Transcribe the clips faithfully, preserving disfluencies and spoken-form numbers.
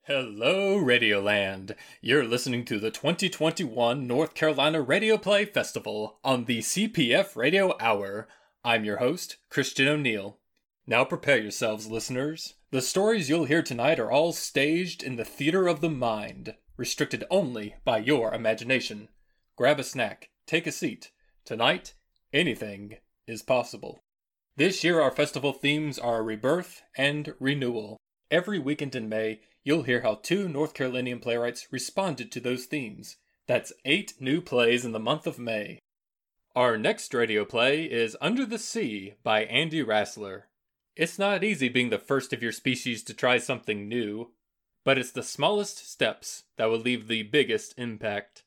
Hello, Radioland! You're listening to the twenty twenty-one North Carolina Radio Play Festival on the C P F Radio Hour. I'm your host, Christian O'Neill. Now prepare yourselves, listeners. The stories you'll hear tonight are all staged in the theater of the mind, restricted only by your imagination. Grab a snack, take a seat. Tonight, anything is possible. This year our festival themes are rebirth and renewal. Every weekend in May, you'll hear how two North Carolinian playwrights responded to those themes. That's eight new plays in the month of May. Our next radio play is Under the Sea by Andy Rassler. It's not easy being the first of your species to try something new, but it's the smallest steps that will leave the biggest impact.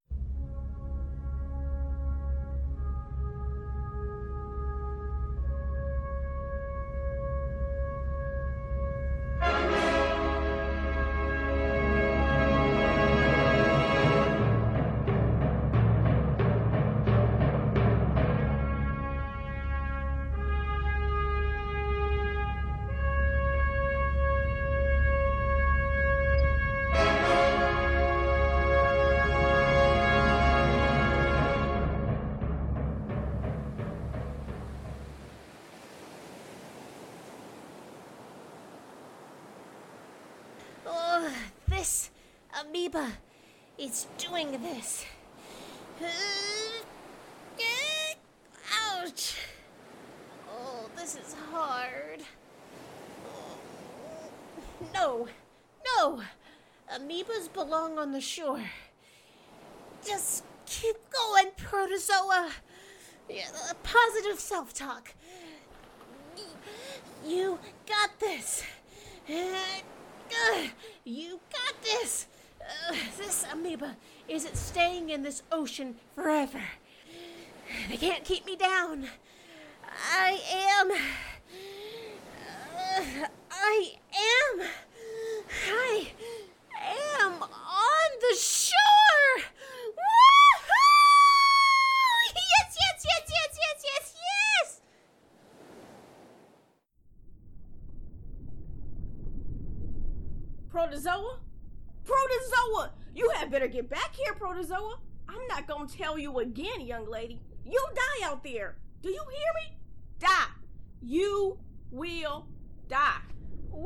This amoeba is doing this. Ouch! Oh, this is hard. No, no! Amoebas belong on the shore. Just keep going, Protozoa. Positive self-talk. You got this. Uh, you got this! Uh, this amoeba isn't staying in this ocean forever. They can't keep me down. I am... Uh, I am... I am on the shore! Woohoo! Yes, yes, yes, yes, yes, yes, yes! Protozoa? Protozoa! You had better get back here, Protozoa. I'm not gonna tell you again, young lady. You'll die out there. Do you hear me? Die. You will die. Woo!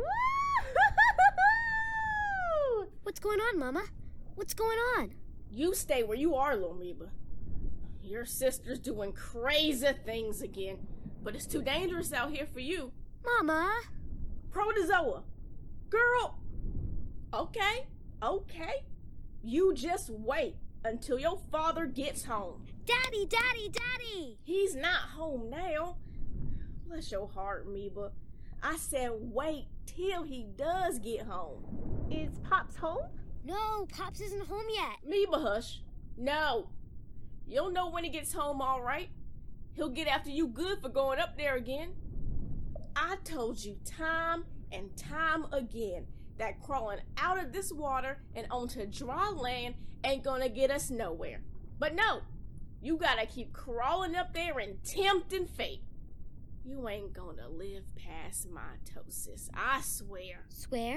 What's going on, Mama? What's going on? You stay where you are, little amoeba. Your sister's doing crazy things again, but it's too dangerous out here for you. Mama! Protozoa. Girl. Okay, okay. You just wait until your father gets home. Daddy, Daddy, Daddy! He's not home now. Bless your heart, amoeba. I said wait till he does get home. Is Pops home? No, Pops isn't home yet. Amoeba, hush. No. You'll know when he gets home, all right. He'll get after you good for going up there again. I told you time and time again that crawling out of this water and onto dry land ain't gonna get us nowhere. But no, you gotta keep crawling up there and tempting fate. You ain't gonna live past mitosis, I swear. Swear?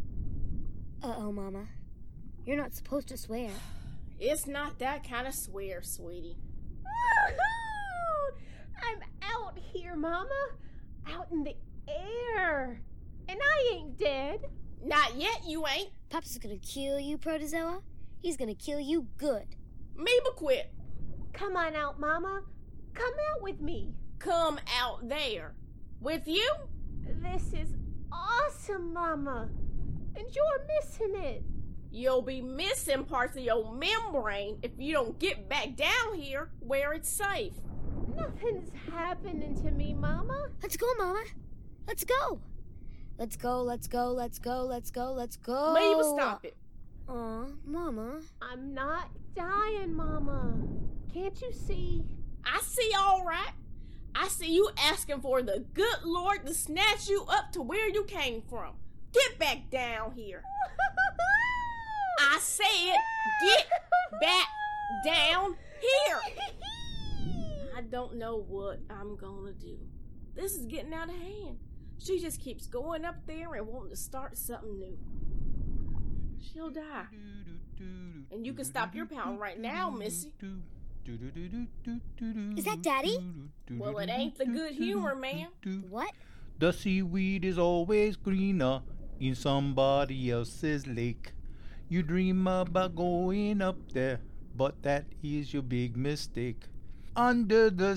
Uh-oh, Mama. You're not supposed to swear. It's not that kind of swear, sweetie. Woo-hoo! I'm out here, Mama. Out in the air. And I ain't dead. Not yet, you ain't. Pops is gonna kill you, Protozoa. He's gonna kill you good. Amoeba, quit. Come on out, Mama. Come out with me. Come out there. With you? This is awesome, Mama. And you're missing it. You'll be missing parts of your membrane if you don't get back down here where it's safe. Nothing's happening to me, Mama. Let's go, Mama. Let's go. Let's go, let's go, let's go, let's go, let's go. Amoeba, stop it. Aw, Mama. I'm not dying, Mama. Can't you see? I see all right. I see you asking for the good Lord to snatch you up to where you came from. Get back down here. I said get back down here. I don't know what I'm gonna do. This is getting out of hand. She just keeps going up there and wanting to start something new. she'll die. And you can stop your pound right now, Missy. Is that Daddy? Well, it ain't the good humor, man. What? The seaweed is always greener in somebody else's lake. You dream about going up there, but that is your big mistake. Under the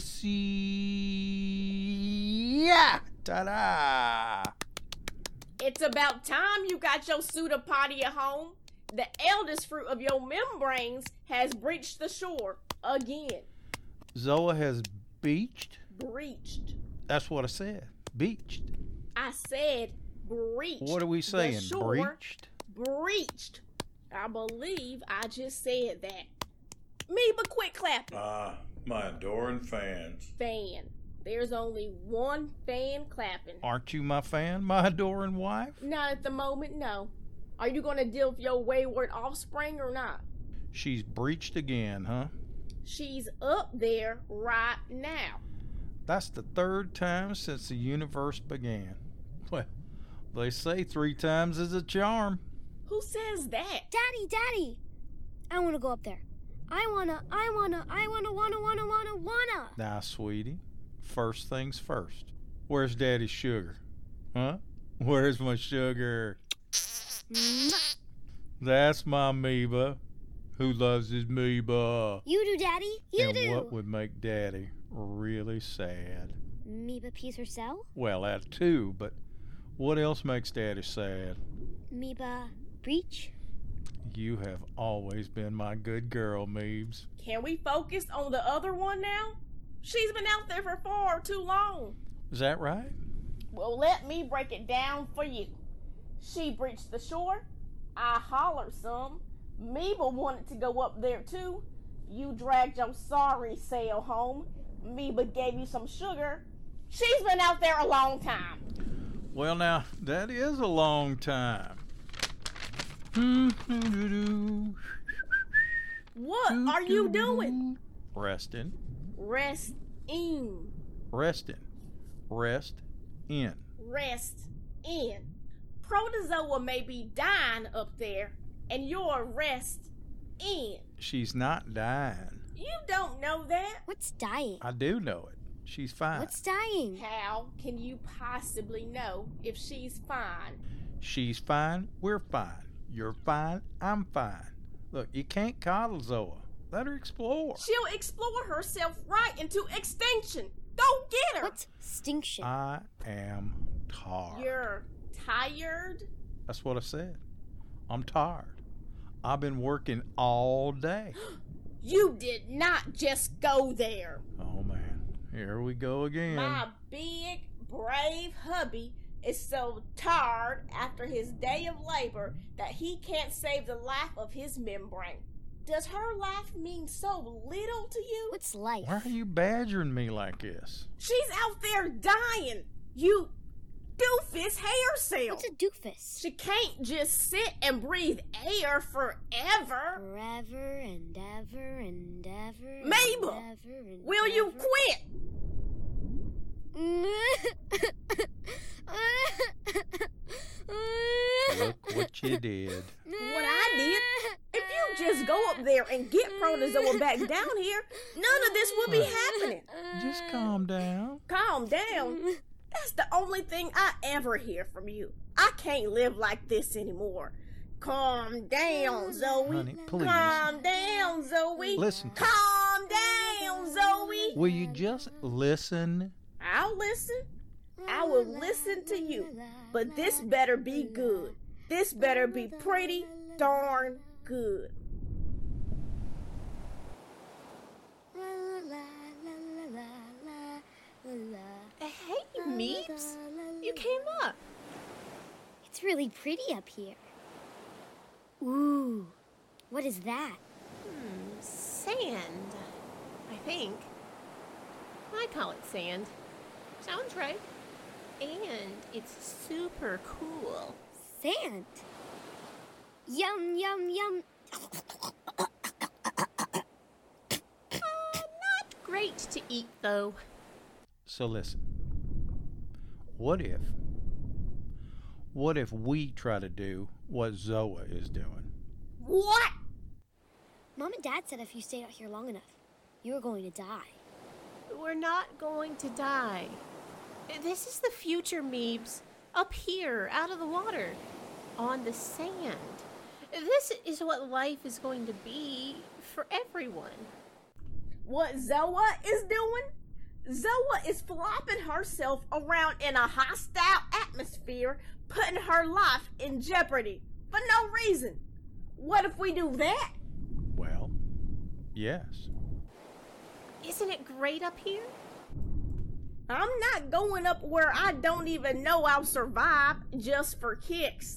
sea. Yeah! Ta-da! It's about time you got your pseudopodia home. The eldest fruit of your membranes has breached the shore again. Zoa has beached? Breached. That's what I said. Beached. I said breached. What are we saying? The shore Breached? breached. I believe I just said that. Me, but quit clapping. Ah, my adoring fans. Fan. There's only one fan clapping. Aren't you my fan, my adoring wife? Not at the moment, no. Are you going to deal with your wayward offspring or not? She's breached again, huh? She's up there right now. That's the third time since the universe began. Well, they say three times is a charm. Who says that? Daddy, Daddy! I want to go up there. I wanna, I wanna, I wanna, wanna, wanna, wanna, wanna. Now, sweetie, first things first. Where's Daddy's sugar? Huh? Where's my sugar? Mwah. That's my amoeba. Who loves his amoeba? You do, Daddy. You and do. what would make Daddy really sad? Amoeba pees her cell? Well, that too, but what else makes Daddy sad? Amoeba breach? You have always been my good girl, Meebs. Can we focus on the other one now? She's been out there for far too long. Is that right? Well, let me break it down for you. She breached the shore. I hollered some. Meeba wanted to go up there too. You dragged your sorry sail home. Meeba gave you some sugar. She's been out there a long time. Well, now, that is a long time. What are you doing? Resting. Rest in. Resting. Rest in. Rest in. Protozoa may be dying up there, and you're rest in. She's not dying. You don't know that. What's dying? I do know it. She's fine. What's dying? How can you possibly know if she's fine? She's fine. We're fine. You're fine. I'm fine. Look, you can't coddle Zoa. Let her explore. She'll explore herself right into extinction. Go get her. What's extinction? I am tired. You're tired? That's what I said. I'm tired. I've been working all day. You did not just go there. Oh, man. Here we go again. My big, brave hubby is so tired after his day of labor that he can't save the life of his membrane. Does her life mean so little to you? What's life? Why are you badgering me like this? She's out there dying. You doofus hair cell. What's a doofus? She can't just sit and breathe air forever. Forever and ever and ever. Mabel, and ever and will you ever. quit? Look what you did. What I did? If you just go up there and get Protozoa back down here, none of this will be happening. Just calm down. Calm down. That's the only thing I ever hear from you. I can't live like this anymore. Calm down, Zoe. Honey, please. Calm down, Zoe. Listen to Calm down, Zoe. Will you just listen? I'll listen. I will listen to you. But this better be good. This better be pretty darn good. Hey, Meeps. You came up. It's really pretty up here. Ooh, what is that? Hmm, sand. I think. I call it sand. Sounds right. And it's super cool. Sand. Yum, yum, yum. Great to eat, though. So listen. What if, What if we try to do what Zoa is doing? What? Mom and Dad said if you stayed out here long enough, you were going to die. We're not going to die. This is the future, Meebs. Up here, out of the water, on the sand. This is what life is going to be for everyone. What Zoa is doing? Zoa is flopping herself around in a hostile atmosphere, putting her life in jeopardy for no reason. What if we do that? Well, yes. Isn't it great up here? I'm not going up where I don't even know I'll survive just for kicks.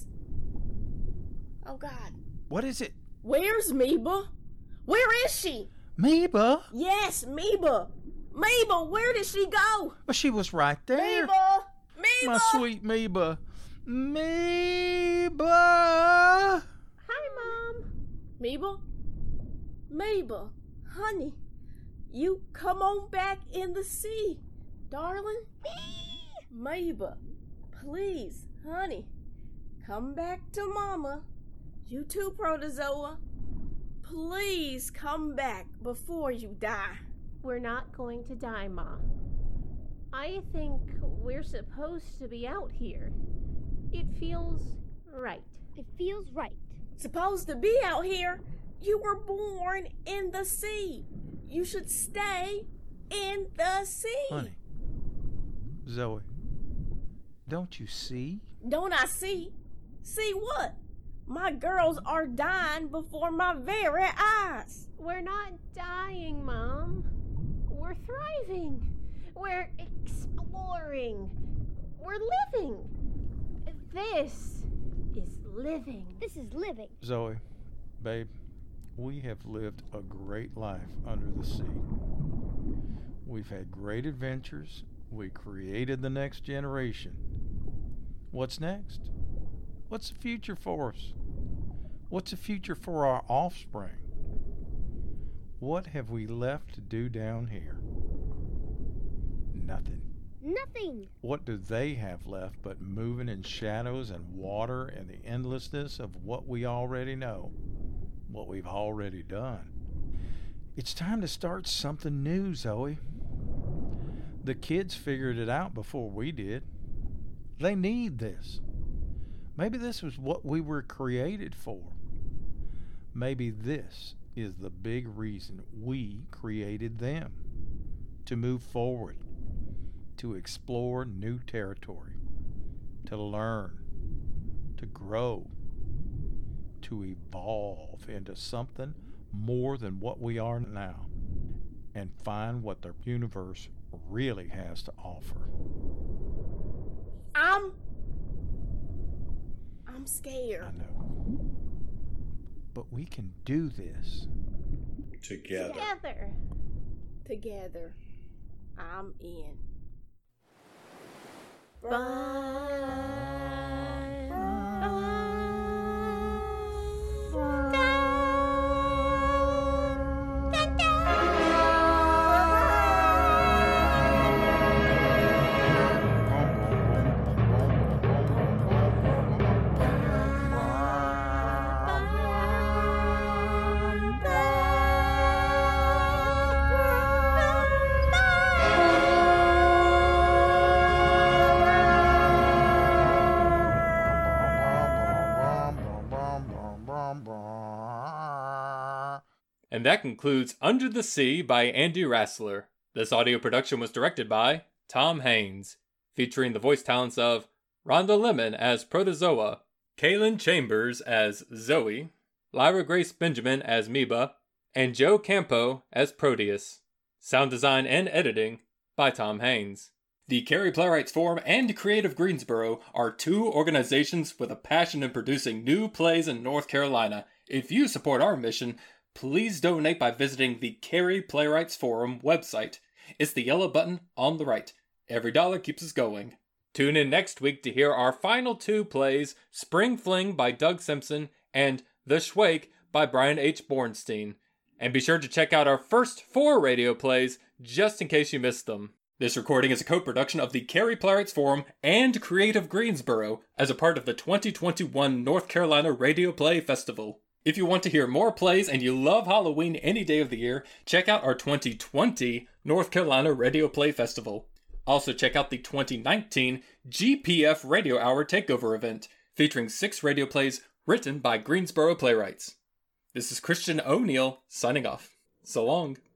Oh, God. What is it? Where's Meba? Where is she? Meba? Yes, Meba. Meba, where did she go? Well, she was right there. Meba! Meba! My sweet Meba. Meba! Hi, Mom. Meba? Meba, honey, you come on back in the sea, darling. Meba, please, honey, come back to Mama. You too, Protozoa. Please come back before you die. We're not going to die, Ma. I think we're supposed to be out here. It feels right. It feels right. Supposed to be out here? You were born in the sea. You should stay in the sea. Honey, Zoe, don't you see? Don't I see? See what? My girls are dying before my very eyes. We're not dying, Mom. We're thriving. We're exploring. We're living. This is living. This is living. Zoe, babe, we have lived a great life under the sea. We've had great adventures. We created the next generation. What's next? What's the future for us? What's the future for our offspring? What have we left to do down here? Nothing. Nothing. What do they have left but moving in shadows and water and the endlessness of what we already know, what we've already done? It's time to start something new, Zoe. The kids figured it out before we did. They need this. Maybe this was what we were created for. Maybe this is the big reason we created them. To move forward, to explore new territory, to learn, to grow, to evolve into something more than what we are now, and find what the universe really has to offer. I'm... I'm scared. I know. But we can do this. Together. Together. Together. I'm in. And that concludes Under the Sea by Andy Rassler. This audio production was directed by Tom Haynes, featuring the voice talents of Rhonda Lemon as Protozoa, Kaylin Chambers as Zoe, Lyra Grace Benjamin as Meba, and Joe Campo as Proteus. Sound design and editing by Tom Haynes. The Cary Playwrights Forum and Creative Greensboro are two organizations with a passion in producing new plays in North Carolina. If you support our mission, please donate by visiting the Cary Playwrights Forum website. It's the yellow button on the right. Every dollar keeps us going. Tune in next week to hear our final two plays, Spring Fling by Doug Simpson and The Schwake by Brian H. Bornstein. And be sure to check out our first four radio plays just in case you missed them. This recording is a co-production of the Cary Playwrights Forum and Creative Greensboro as a part of the twenty twenty-one North Carolina Radio Play Festival. If you want to hear more plays and you love Halloween any day of the year, check out our twenty twenty North Carolina Radio Play Festival. Also check out the twenty nineteen G P F Radio Hour Takeover event, featuring six radio plays written by Greensboro playwrights. This is Christian O'Neill signing off. So long.